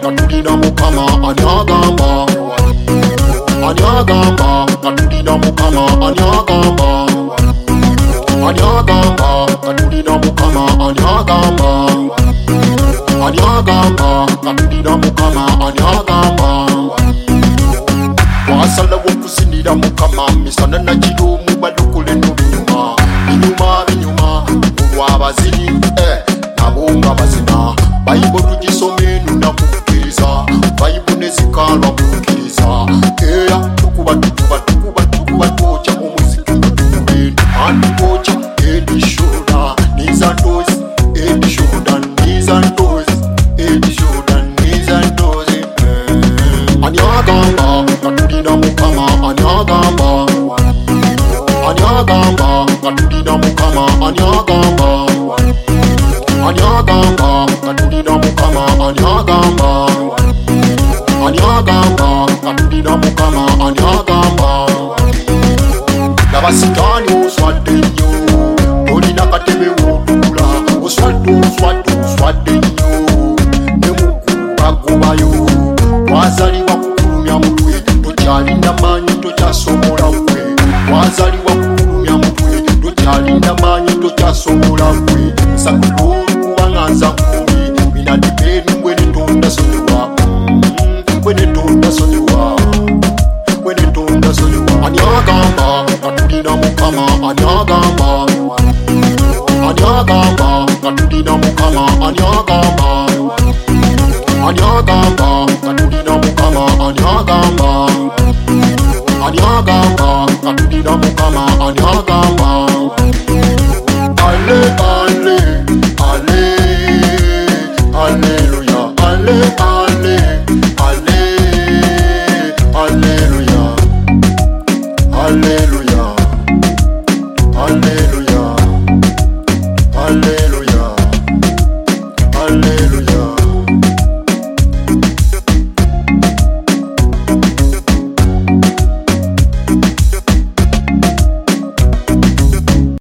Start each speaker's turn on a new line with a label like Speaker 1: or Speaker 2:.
Speaker 1: katulina mukama anyagamba. Anyagamba, katulina mukama anyagamba. Anyagamba, katulina mukama anyagamba. Anyagamba, katulina mukama anyagamba. Wasala wokusinira mukama misana na kiro mubalukule n'obinyuma. Binyuma, olw'abazinyi nabonga bazina. Bayibuli tugisome nunamukiriza, bayibuli nezikalwa mukiriza. Era tukuba twoca omuziki mutuwenu. Andi twoca edi shoulder, knees and toes, edi shoulder, knees and toes, edi shoulder, knees and toes. Anyagamba, katulina mukama anyagamba. Anyagamba, katulina mukama anyagamba. Anyagamba, katulina mukama anyagamba. Anyagamba, katulina mukama anyagamba. Nabasitani oswadde nnyo, olina katebe w'otukula. Oswadde nnyo, ne mukulu bagobayo. Wazaliwa kukulumya mutwe, tokyalina maanyi tokyasobola ggwe. Wazaliwa kukulumya mutwe, tokyalina maanyi tokyasobola ggwe. Nsakulu kubanga nza nkumi, binadibeni bwenetonda sonyiwa. Bwenetonda sonyiwa. Bwenetonda sonyiwa. Anyagamba, katulina mukama anyagamba. Anyagamba, katulina mukama anyagamba. Anyagamba, katulina mukama anyagamba. Anyagamba, katulina mukama anyagamba.